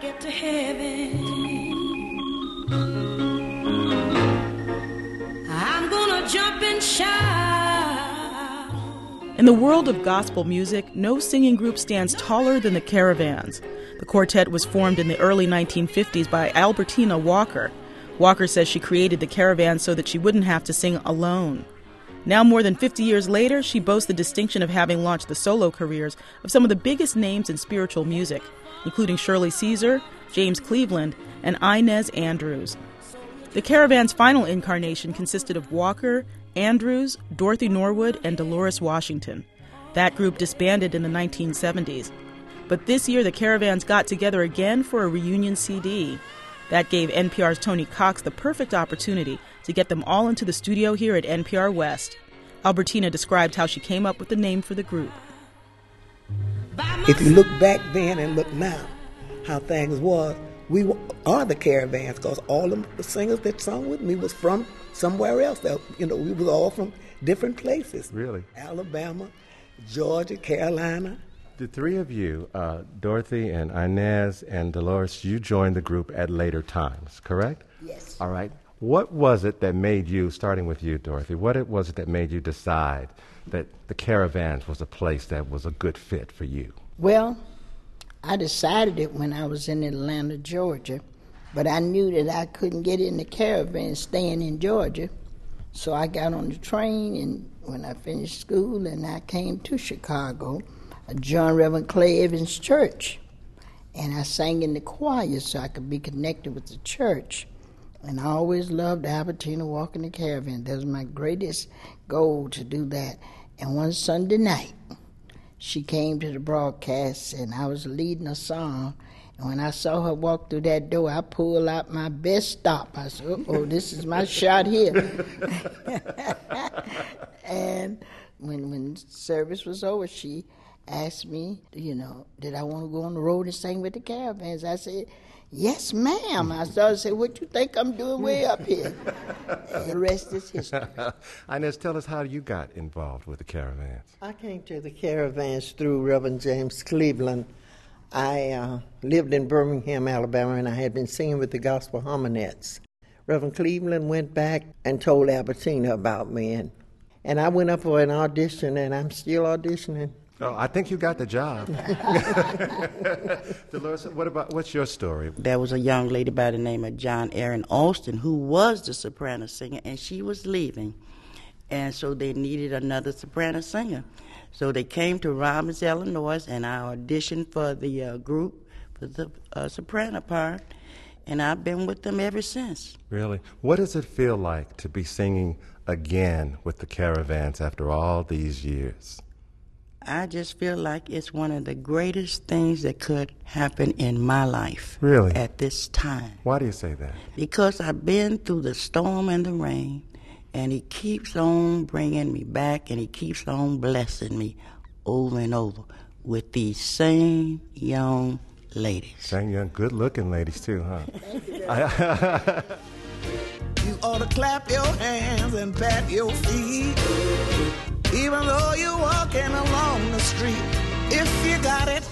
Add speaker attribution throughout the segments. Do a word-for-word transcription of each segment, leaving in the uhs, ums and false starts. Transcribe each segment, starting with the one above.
Speaker 1: get to heaven, I'm gonna jump and shout.
Speaker 2: In the world of gospel music, no singing group stands taller than the Caravans. The quartet was formed in the early nineteen fifties by Albertina Walker. Walker says she created the Caravans so that she wouldn't have to sing alone. Now, more than fifty years later, she boasts the distinction of having launched the solo careers of some of the biggest names in spiritual music, including Shirley Caesar, James Cleveland, and Inez Andrews. The Caravans' final incarnation consisted of Walker, Andrews, Dorothy Norwood, and Dolores Washington. That group disbanded in the nineteen seventies. But this year, the Caravans got together again for a reunion C D. That gave N P R's Tony Cox the perfect opportunity to get them all into the studio here at N P R West. Albertina described how she came up with the name for the group.
Speaker 3: If you look back then and look now, how things was, we are the Caravans, because all of the singers that sung with me was from somewhere else. You know, we was all from different places.
Speaker 4: Really?
Speaker 3: Alabama, Georgia, Carolina.
Speaker 4: The three of you, uh, Dorothy and Inez and Dolores, you joined the group at later times, correct?
Speaker 3: Yes.
Speaker 4: All right. What was it that made you, starting with you, Dorothy, what it was it that made you decide that the Caravans was a place that was a good fit for you?
Speaker 5: Well, I decided it when I was in Atlanta, Georgia, but I knew that I couldn't get in the Caravan staying in Georgia. So I got on the train, and when I finished school, and I came to Chicago, I joined Reverend Clay Evans Church, and I sang in the choir so I could be connected with the church. And I always loved Albertina Walker and the Caravan. That was my greatest goal, to do that. And one Sunday night, she came to the broadcast, and I was leading a song. And when I saw her walk through that door, I pulled out my best stop. I said, oh, this is my shot here. And when when service was over, she asked me, you know, did I want to go on the road and sing with the Caravans? I said, yes, ma'am. I started to say, what you think I'm doing way up here? And the rest is history.
Speaker 4: Inez, tell us how you got involved with the Caravans.
Speaker 6: I came to the Caravans through Reverend James Cleveland. I uh, lived in Birmingham, Alabama, and I had been singing with the Gospel Harmonettes. Reverend Cleveland went back and told Albertina about me, and, and I went up for an audition, and I'm still auditioning.
Speaker 4: Oh, I think you got the job. Dolores, what about, what's your story?
Speaker 7: There was a young lady by the name of John Aaron Austin who was the soprano singer, and she was leaving. And so they needed another soprano singer. So they came to Robbins, Illinois, and I auditioned for the uh, group for the uh, soprano part, and I've been with them ever since.
Speaker 4: Really? What does it feel like to be singing again with the Caravans after all these years?
Speaker 7: I just feel like it's one of the greatest things that could happen in my life.
Speaker 4: Really?
Speaker 7: At this time.
Speaker 4: Why do you say that?
Speaker 7: Because I've been through the storm and the rain, and he keeps on bringing me back, and he keeps on blessing me over and over with these same young ladies.
Speaker 4: Same young, good-looking ladies, too, huh?
Speaker 5: Thank you.
Speaker 8: You ought to clap your hands and pat your feet, even though you're walking along the street. If you got it,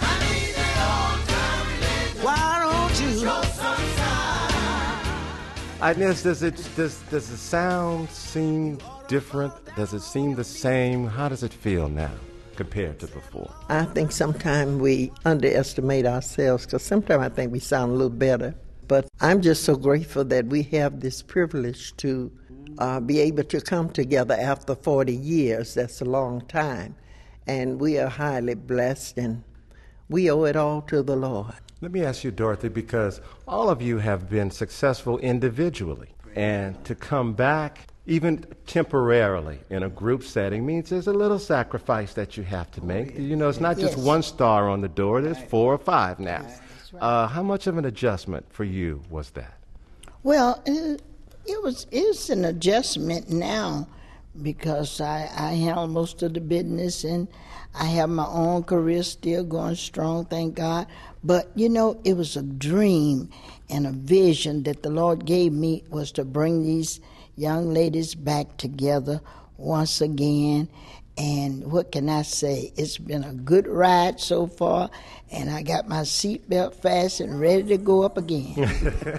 Speaker 8: why don't you show some sign?
Speaker 4: Inez, does it does does the sound seem different? Does it seem the same? How does it feel now compared to before?
Speaker 6: I think sometimes we underestimate ourselves, because sometimes I think we sound a little better. But I'm just so grateful that we have this privilege to uh, be able to come together after forty years. That's a long time. And we are highly blessed, and we owe it all to the Lord.
Speaker 4: Let me ask you, Dorothy, because all of you have been successful individually, and to come back, even temporarily, in a group setting means there's a little sacrifice that you have to make. You know, it's not just
Speaker 5: Yes.
Speaker 4: one star on the door, there's four or five now. Uh, how much of an adjustment for you was that?
Speaker 5: Well, it, it was it's an adjustment now, because I, I handle most of the business, and I have my own career still going strong, thank God. But, you know, it was a dream and a vision that the Lord gave me, was to bring these young ladies back together once again. And what can I say? It's been a good ride so far, and I got my seatbelt fastened, ready to go up again.
Speaker 1: Going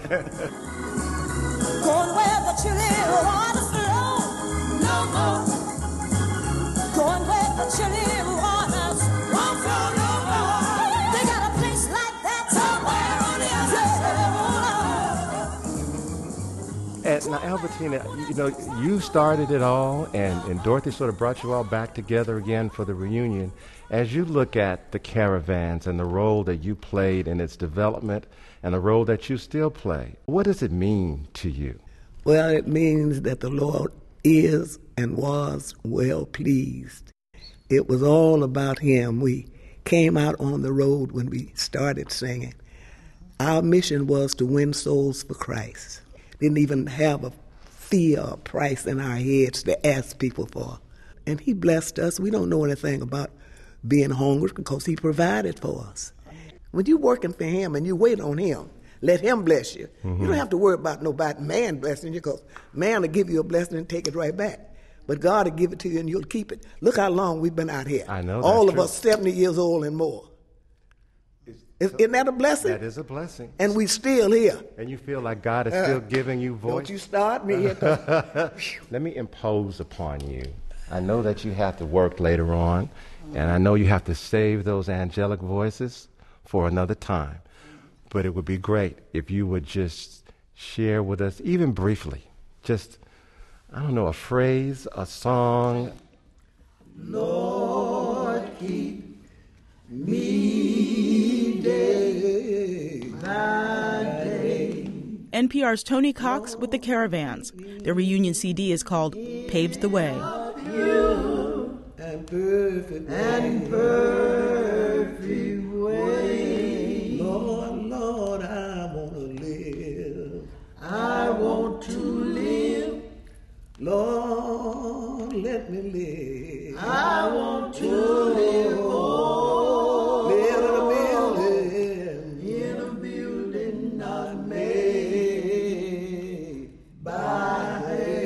Speaker 1: where the chilly waters flow, no more. Going where the chilly waters won't flow no more. They got a place like that somewhere on the other side.
Speaker 4: And now, Albertina, you know, you started it all, and, and Dorothy sort of brought you all back together again for the reunion. As you look at the Caravans and the role that you played in its development and the role that you still play, what does it mean to you?
Speaker 3: Well, it means that the Lord is and was well pleased. It was all about Him. We came out on the road when we started singing. Our mission was to win souls for Christ. Didn't even have a fee or a price in our heads to ask people for. And He blessed us. We don't know anything about being hungry because He provided for us. When you're working for Him and you wait on Him, let Him bless you. Mm-hmm. You don't have to worry about nobody, man blessing you, because man will give you a blessing and take it right back. But God will give it to you and you'll keep it. Look how long we've been out here.
Speaker 4: I know.
Speaker 3: All of
Speaker 4: true.
Speaker 3: us seventy years old and more. Is, isn't that a blessing?
Speaker 4: That is a blessing.
Speaker 3: And we still here.
Speaker 4: And you feel like God is
Speaker 3: uh,
Speaker 4: still giving you voice?
Speaker 3: Don't you start me here.
Speaker 4: Let me impose upon you. I know that you have to work later on, and I know you have to save those angelic voices for another time. But it would be great if you would just share with us, even briefly, just, I don't know, a phrase, a song.
Speaker 8: Lord, keep me day by day.
Speaker 2: N P R's Tony Cox with the Caravans. Their reunion C D is called Paved the Way.
Speaker 8: You and perfect and perfect way. Lord, Lord, I want to live. I want to live. Lord, let me live. I want to live. Oh, live in a building, in a building not made by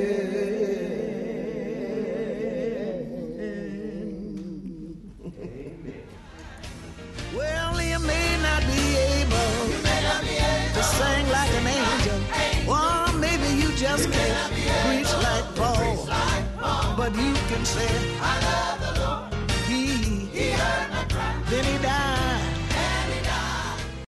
Speaker 8: well, you may not be able, may not be able to sing like an angel. Or maybe you just can't preach like Paul. But you can say, I love the Lord. He, he heard my cry. Then He died.